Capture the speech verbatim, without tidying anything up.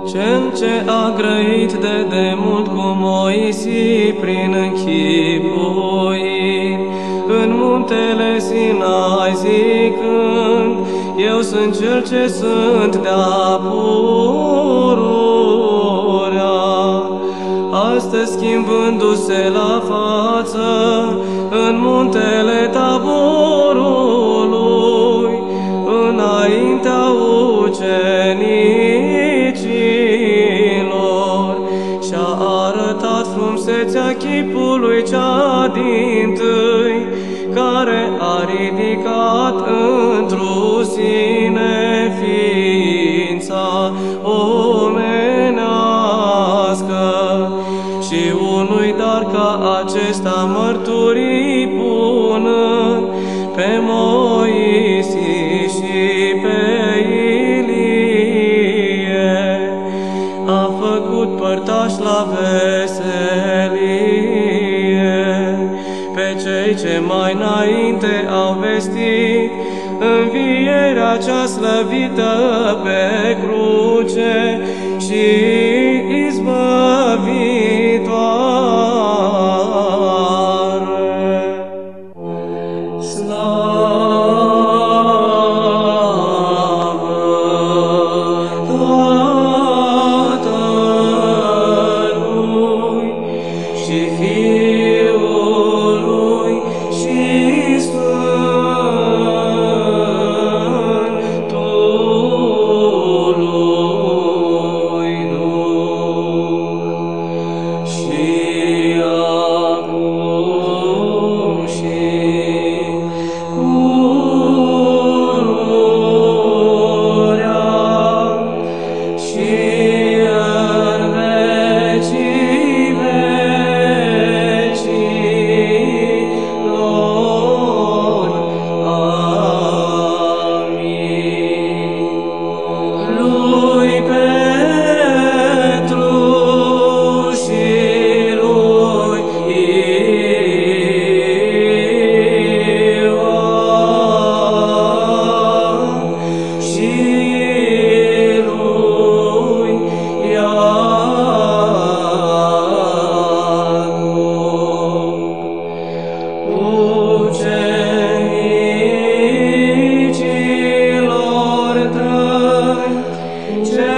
Cel ce a grăit de demult cu Moise prin închipuiri, în muntele Sinai zicând, eu sunt cel ce sunt de-a pururea. Astăzi schimbându-se la față în muntele Taborului, înaintea ucenicilor, și-a arătat frumusețea chipului cea dintâi, care a ridicat într-o sine ființa omenească, și unui dar ca acesta mărturii punând pe Moise și pe Ilie, a făcut părtași la veselie pe cei ce mai înainte au vestit învierea cea slăvită pe cruce și izbăvitoare. Slavă Tatălui și Fiului și Sfântului Duh, și acum și pururea și în vecii vecilor. Amin. Lui Petru și lui Ioan și lui Iacob, ucenicilor tăi,